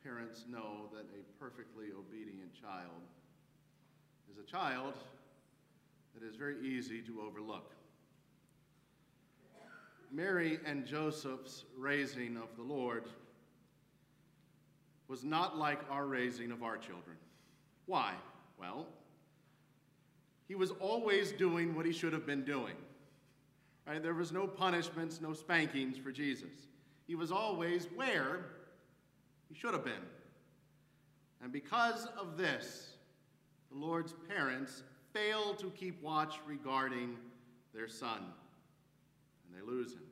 parents know that a perfectly obedient child is a child that is very easy to overlook. Mary and Joseph's raising of the Lord was not like our raising of our children. Why? Well, he was always doing what he should have been doing. Right? There was no punishments, no spankings for Jesus. He was always where he should have been. And because of this, the Lord's parents failed to keep watch regarding their son, and they lose him.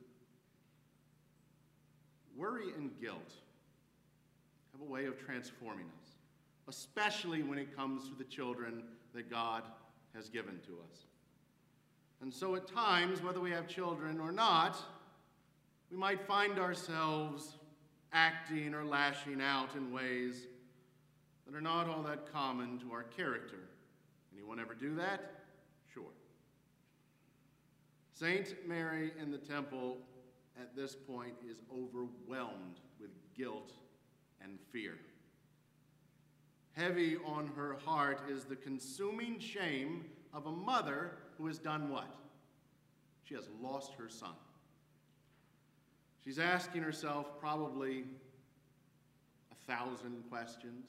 Worry and guilt have a way of transforming us, especially when it comes to the children that God has given to us. And so at times, whether we have children or not, we might find ourselves acting or lashing out in ways that are not all that common to our character. Anyone ever do that? Sure. Saint Mary in the temple at this point is overwhelmed with guilt and fear. Heavy on her heart is the consuming shame of a mother who has done what? She has lost her son. She's asking herself probably 1,000 questions.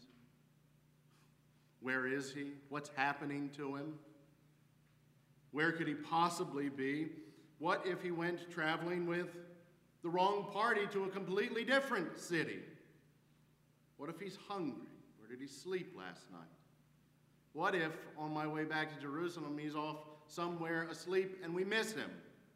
Where is he? What's happening to him? Where could he possibly be? What if he went traveling with the wrong party to a completely different city? What if he's hungry? Where did he sleep last night? What if, on my way back to Jerusalem, he's off somewhere asleep and we miss him?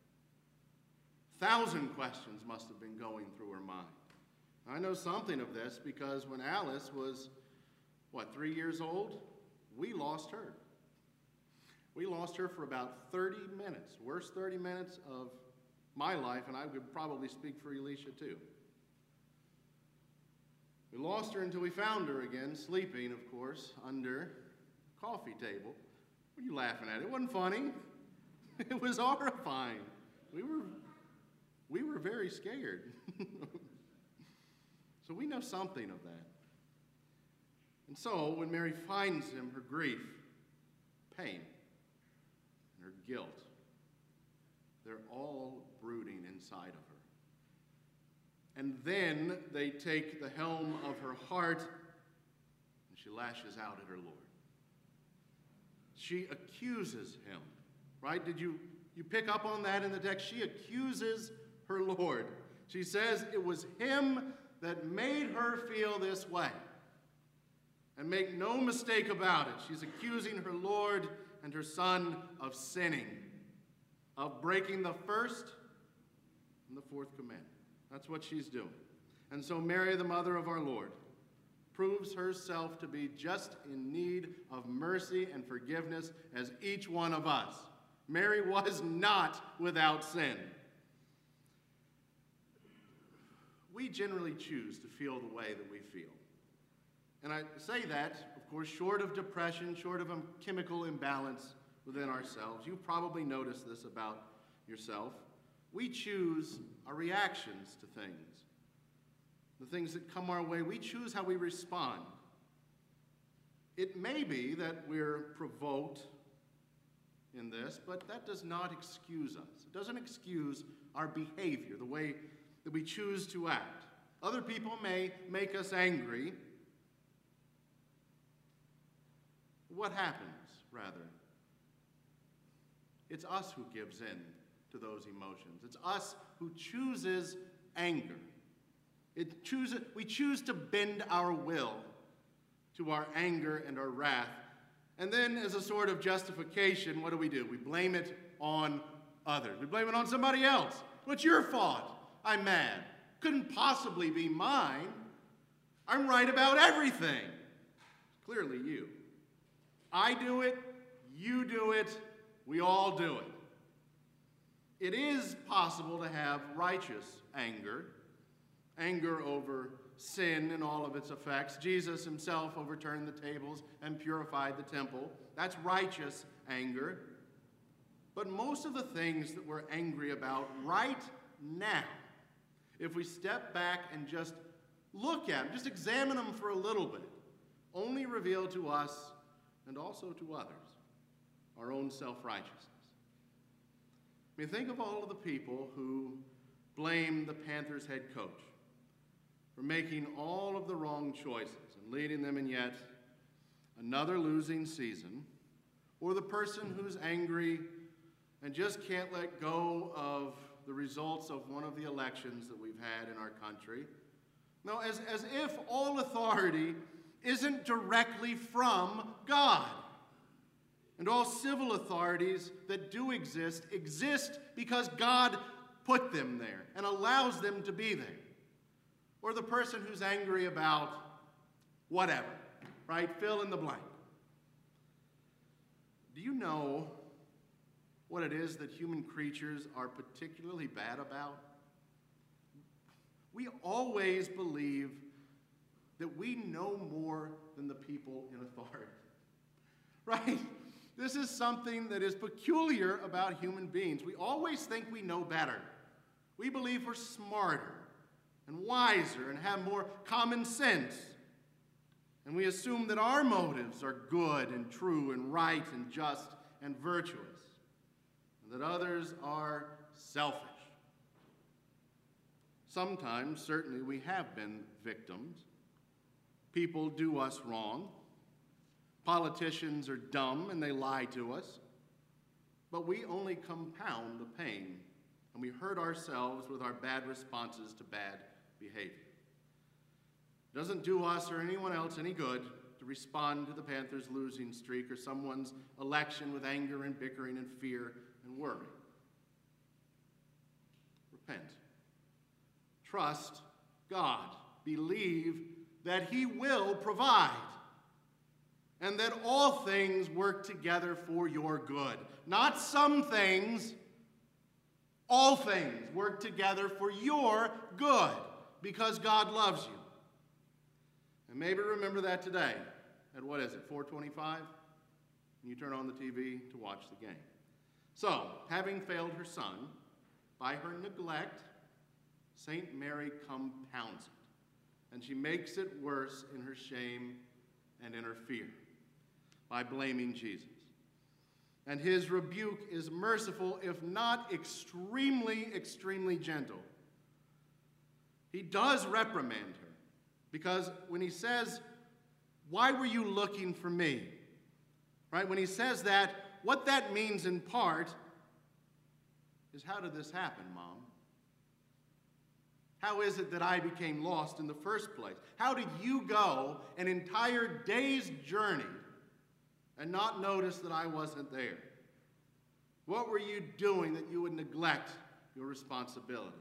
1,000 questions must have been going through her mind. I know something of this because when Alice was, 3 years old, we lost her. We lost her for about 30 minutes, worst 30 minutes of my life, and I would probably speak for Elisha too. We lost her until we found her again, sleeping, of course, under a coffee table. What are you laughing at? It wasn't funny. It was horrifying. We were very scared. So we know something of that. And so when Mary finds him, her grief, pain, and her guilt, they're all brooding inside of her. And then they take the helm of her heart, and she lashes out at her Lord. She accuses him, right? Did you pick up on that in the text? She accuses her Lord. She says it was him that made her feel this way. And make no mistake about it, she's accusing her Lord and her son of sinning, of breaking the first and the fourth commandment. That's what she's doing. And so Mary, the mother of our Lord, proves herself to be just in need of mercy and forgiveness as each one of us. Mary was not without sin. We generally choose to feel the way that we feel. And I say that, of course, short of depression, short of a chemical imbalance within ourselves. You've probably noticed this about yourself. We choose our reactions to things. The things that come our way, we choose how we respond. It may be that we're provoked in this, but that does not excuse us. It doesn't excuse our behavior, the way that we choose to act. Other people may make us angry. What happens, rather? It's us who gives in to those emotions. It's us who chooses anger. We choose to bend our will to our anger and our wrath. And then as a sort of justification, what do? We blame it on others. We blame it on somebody else. What's your fault? I'm mad. Couldn't possibly be mine. I'm right about everything. Clearly you. I do it, you do it, we all do it. It is possible to have righteous anger, anger over sin and all of its effects. Jesus himself overturned the tables and purified the temple. That's righteous anger. But most of the things that we're angry about right now, if we step back and just look at them, just examine them for a little bit, only reveal to us and also to others our own self-righteousness. I mean, think of all of the people who blame the Panthers head coach for making all of the wrong choices and leading them in yet another losing season, or the person who's angry and just can't let go of the results of one of the elections that we've had in our country. No, as if all authority isn't directly from God. And all civil authorities that do exist because God put them there and allows them to be there. Or the person who's angry about whatever, right? Fill in the blank. Do you know what it is that human creatures are particularly bad about? We always believe that we know more than the people in authority, right? This is something that is peculiar about human beings. We always think we know better. We believe we're smarter and wiser and have more common sense. And we assume that our motives are good and true and right and just and virtuous, and that others are selfish. Sometimes, certainly, we have been victims. People do us wrong. Politicians are dumb and they lie to us. But we only compound the pain, and we hurt ourselves with our bad responses to bad behavior. It doesn't do us or anyone else any good to respond to the Panthers' losing streak or someone's election with anger and bickering and fear and worry. Repent. Trust God. Believe that He will provide, and that all things work together for your good. Not some things, all things work together for your good, because God loves you. And maybe remember that today at, 4:25? You turn on the TV to watch the game. So, having failed her son, by her neglect, St. Mary compounds it, and she makes it worse in her shame and in her fear by blaming Jesus. And his rebuke is merciful, if not extremely, extremely gentle. He does reprimand her, because when he says, "Why were you looking for me?" Right? When he says that, what that means in part is, how did this happen, Mom? How is it that I became lost in the first place? How did you go an entire day's journey and not notice that I wasn't there? What were you doing that you would neglect your responsibility?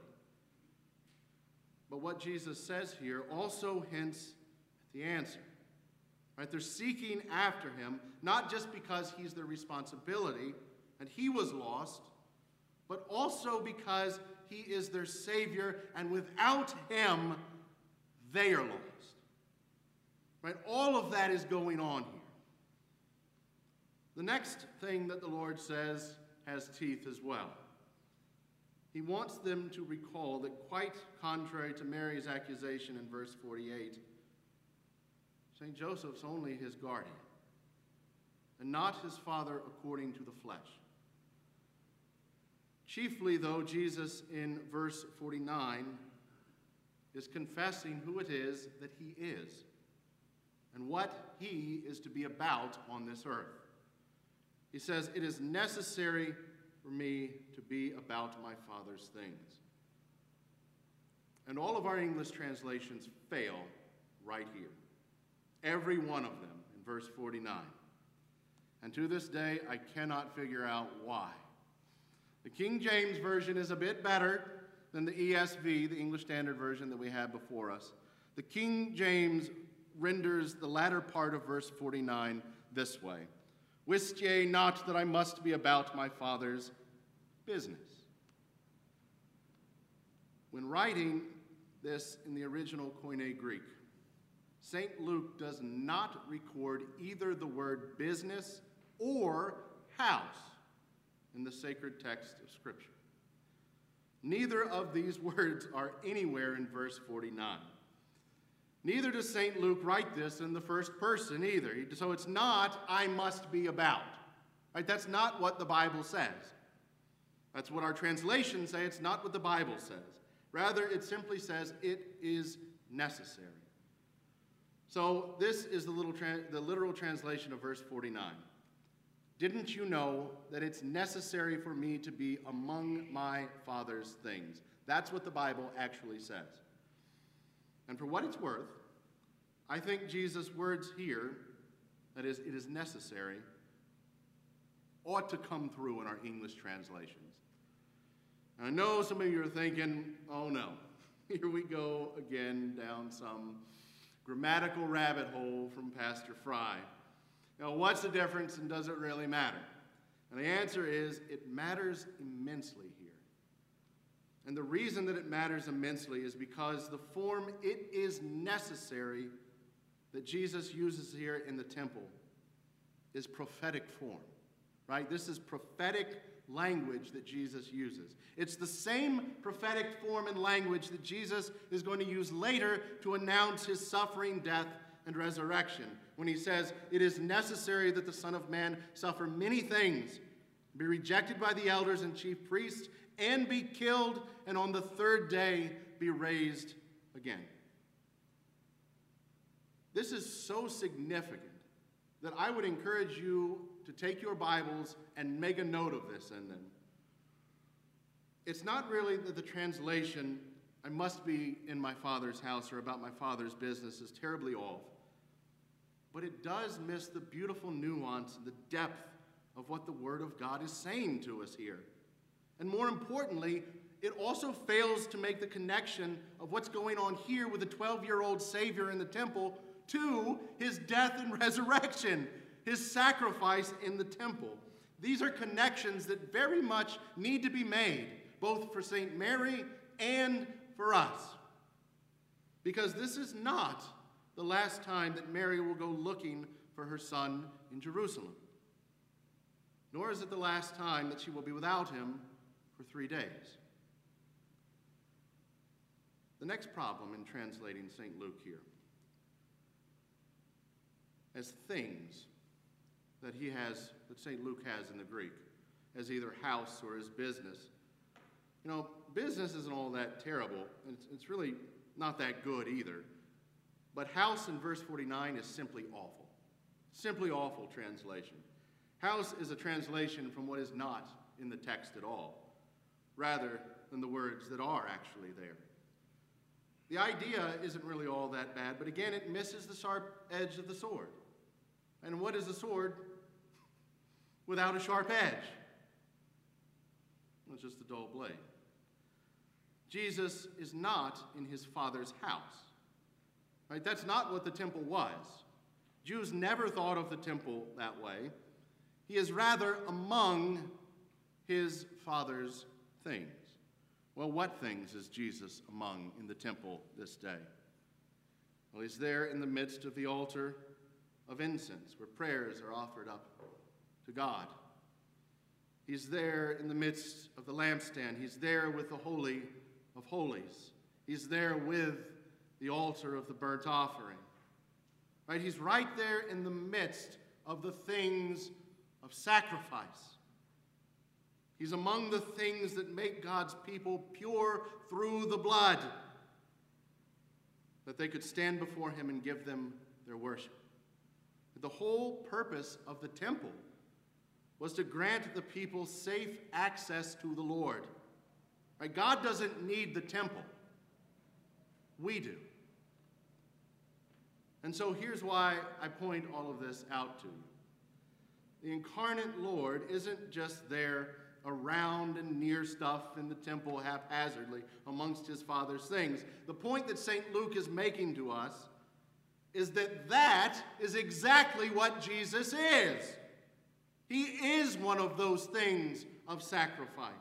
But what Jesus says here also hints at the answer. Right? They're seeking after him, not just because he's their responsibility and he was lost, but also because he is their Savior, and without him, they are lost. Right? All of that is going on here. The next thing that the Lord says has teeth as well. He wants them to recall that, quite contrary to Mary's accusation in verse 48, St. Joseph's only his guardian, and not his father according to the flesh. Chiefly, though, Jesus in verse 49 is confessing who it is that he is and what he is to be about on this earth. He says, "It is necessary for me to be about my Father's things." And all of our English translations fail right here. Every one of them in verse 49. And to this day, I cannot figure out why. The King James Version is a bit better than the ESV, the English Standard Version that we have before us. The King James renders the latter part of verse 49 this way: "Wist ye not that I must be about my Father's business?" When writing this in the original Koine Greek, St. Luke does not record either the word business or house in the sacred text of Scripture. Neither of these words are anywhere in verse 49. Neither does St. Luke write this in the first person either. So it's not, I must be about. Right? That's not what the Bible says. That's what our translations say. It's not what the Bible says. Rather, it simply says it is necessary. So this is the literal translation of verse 49. Didn't you know that it's necessary for me to be among my Father's things? That's what the Bible actually says. And for what it's worth, I think Jesus' words here, that is, it is necessary, ought to come through in our English translations. And I know some of you are thinking, oh no, here we go again down some grammatical rabbit hole from Pastor Fry. Now, what's the difference and does it really matter? And the answer is, it matters immensely here. And the reason that it matters immensely is because the form "it is necessary" that Jesus uses here in the temple is prophetic form, right? This is prophetic language that Jesus uses. It's the same prophetic form and language that Jesus is going to use later to announce his suffering, death, and resurrection, when he says, it is necessary that the Son of Man suffer many things, be rejected by the elders and chief priests, and be killed, and on the third day be raised again. This is so significant that I would encourage you to take your Bibles and make a note of this in them. It's not really that the translation, I must be in my Father's house or about my Father's business, is terribly off. But it does miss the beautiful nuance and the depth of what the Word of God is saying to us here. And more importantly, it also fails to make the connection of what's going on here with the 12-year-old Savior in the temple to his death and resurrection, his sacrifice in the temple. These are connections that very much need to be made, both for St. Mary and for us. Because this is not the last time that Mary will go looking for her son in Jerusalem. Nor is it the last time that she will be without him for 3 days. The next problem in translating St. Luke here, as things that St. Luke has in the Greek, as either house or as business. You know, business isn't all that terrible. It's really not that good either. But house in verse 49 is simply awful. Simply awful translation. House is a translation from what is not in the text at all, rather than the words that are actually there. The idea isn't really all that bad, but again, it misses the sharp edge of the sword. And what is a sword without a sharp edge? It's just a dull blade. Jesus is not in his Father's house. Right? That's not what the temple was. Jews never thought of the temple that way. He is rather among his Father's things. Well, what things is Jesus among in the temple this day? Well, he's there in the midst of the altar of incense, where prayers are offered up to God. He's there in the midst of the lampstand. He's there with the Holy of Holies. He's there with the altar of the burnt offering. Right? He's right there in the midst of the things of sacrifice. He's among the things that make God's people pure through the blood, that they could stand before him and give them their worship. The whole purpose of the temple was to grant the people safe access to the Lord. Right? God doesn't need the temple. We do. And so here's why I point all of this out to you. The incarnate Lord isn't just there around and near stuff in the temple haphazardly amongst his Father's things. The point that St. Luke is making to us is that is exactly what Jesus is. He is one of those things of sacrifice.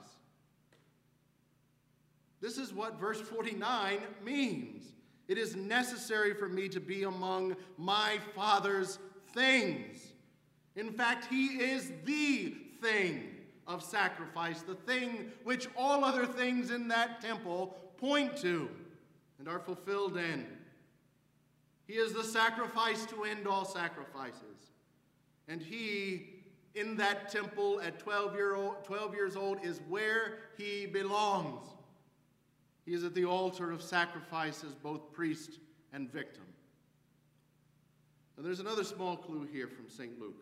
This is what verse 49 means. It is necessary for me to be among my Father's things. In fact, he is the thing of sacrifice, the thing which all other things in that temple point to and are fulfilled in. He is the sacrifice to end all sacrifices. And he, in that temple at 12 years old, is where he belongs. He is at the altar of sacrifice as both priest and victim. Now, there's another small clue here from St. Luke.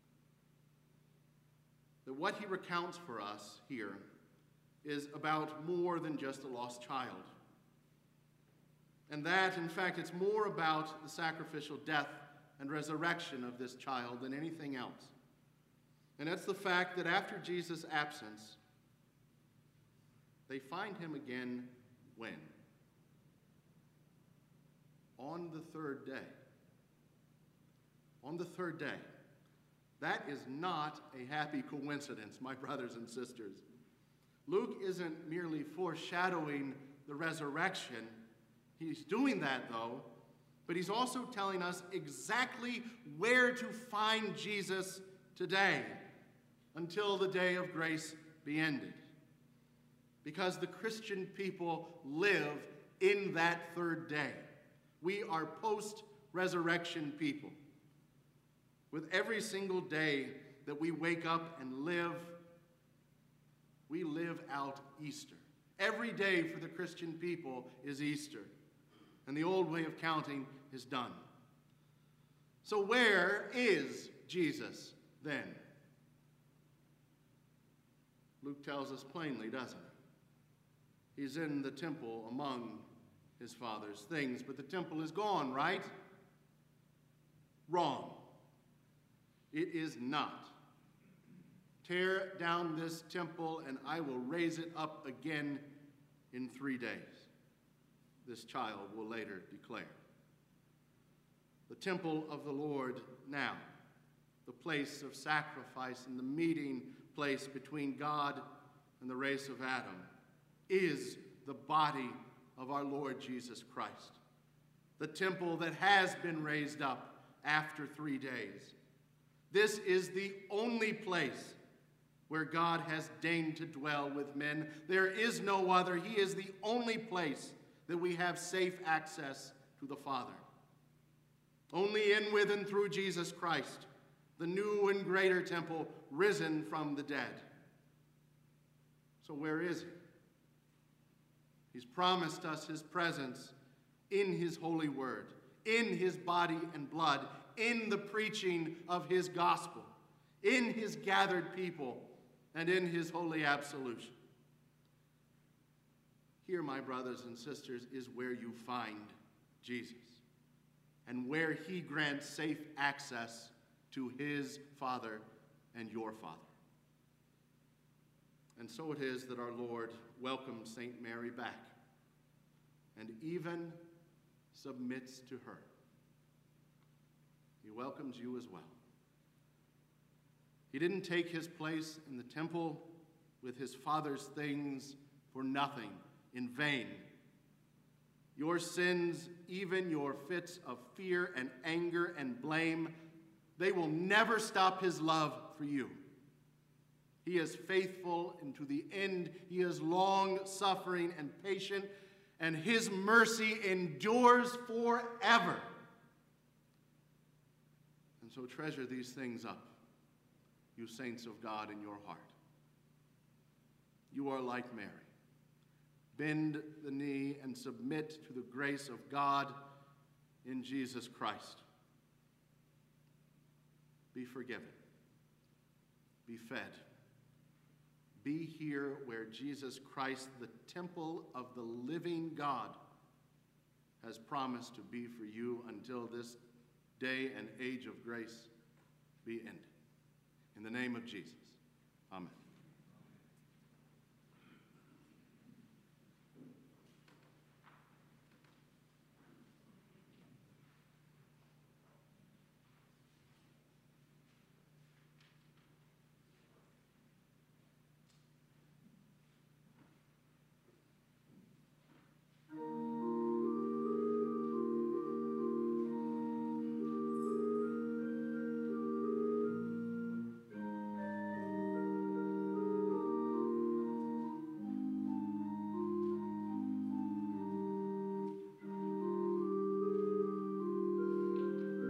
That what he recounts for us here is about more than just a lost child. And that, in fact, it's more about the sacrificial death and resurrection of this child than anything else. And that's the fact that after Jesus' absence, they find him again when? On the third day. On the third day. That is not a happy coincidence, my brothers and sisters. Luke isn't merely foreshadowing the resurrection. He's doing that, though, but he's also telling us exactly where to find Jesus today until the day of grace be ended. Because the Christian people live in that third day. We are post-resurrection people. With every single day that we wake up and live, we live out Easter. Every day for the Christian people is Easter. And the old way of counting is done. So where is Jesus then? Luke tells us plainly, doesn't he? He's in the temple among his Father's things, but the temple is gone, right? Wrong. It is not. Tear down this temple, and I will raise it up again in 3 days. This child will later declare. The temple of the Lord now, the place of sacrifice and the meeting place between God and the race of Adam, is the body of our Lord Jesus Christ. The temple that has been raised up after 3 days. This is the only place where God has deigned to dwell with men. There is no other. He is the only place that we have safe access to the Father. Only in, with, and through Jesus Christ, the new and greater temple risen from the dead. So where is he? He's promised us his presence in his holy word, in his body and blood, in the preaching of his gospel, in his gathered people, and in his holy absolution. Here, my brothers and sisters, is where you find Jesus, and where he grants safe access to his Father and your Father. And so it is that our Lord welcomes St. Mary back, and even submits to her. He welcomes you as well. He didn't take his place in the temple with his Father's things for nothing, in vain. Your sins, even your fits of fear and anger and blame, they will never stop his love for you. He is faithful, and to the end, he is long-suffering and patient, and his mercy endures forever. And so treasure these things up, you saints of God, in your heart. You are like Mary. Bend the knee and submit to the grace of God in Jesus Christ. Be forgiven. Be fed. Be here where Jesus Christ, the temple of the living God, has promised to be for you until this day and age of grace be ended. In the name of Jesus, amen.